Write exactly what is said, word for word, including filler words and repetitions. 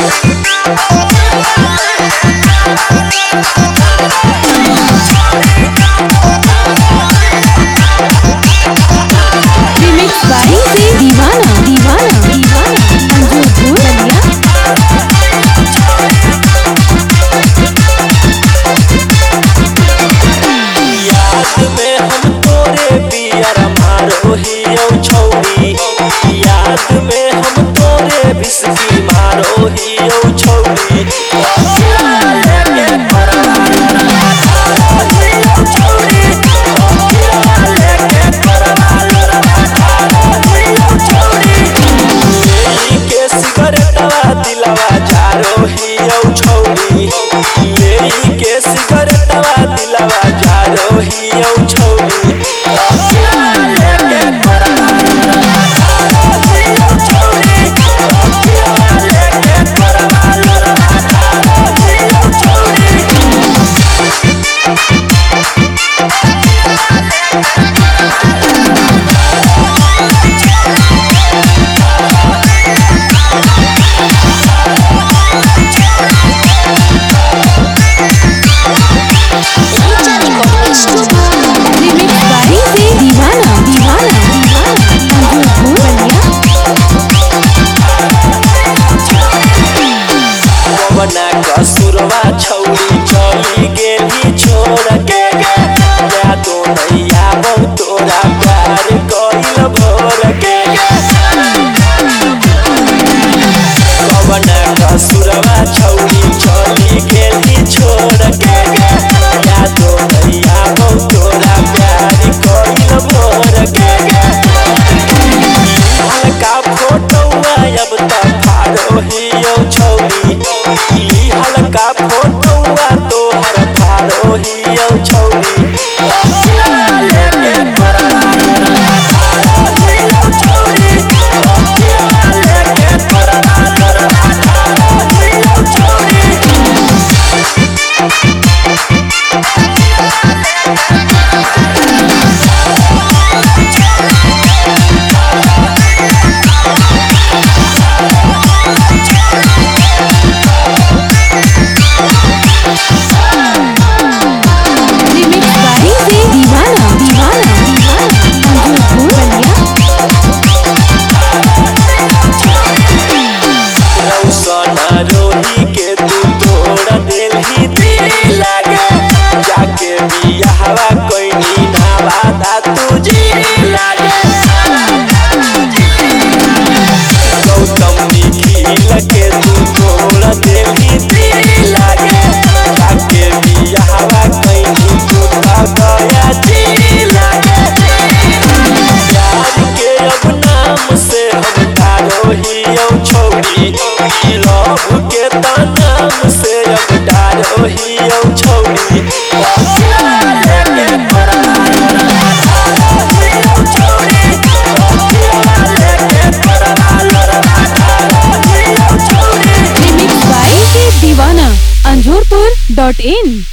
कसुरवा छौरी चली गेली छोड़ के या तो नैया बहु तोरा प्यार कइल भोर के कवना कसुरवा छौरी चली गेली छोड़ के या तो नैया बहु तोरा प्यार कइल भोर के हल्का फोटोवा अब त फाड़ो हियो छौरी हल्का फोटोवा तोहर फाड़ो हियो छौरी रोही के तू तोड़ दिल ही दिल लागे जाके बियाहवा कोइनी ना बाधा तुझे लागे गौतम निखिल के तू तोड़ दिल ही दिल लागे जाके बियाहवा कोइनी तू गया जी लागे प्यार के अब नाम से हम ठारो हियो छौरी के नाम से अब डारो हियो छौरी दीवाना अंजोरपुर डॉट इन।